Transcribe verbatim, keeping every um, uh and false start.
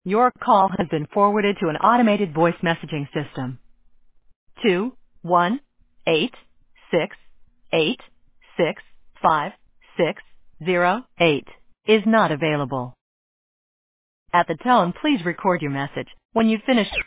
Your call has been forwarded to an automated voice messaging system. Two one eight six eight six five six zero eight is not available. At the tone, please record your message. When you've finished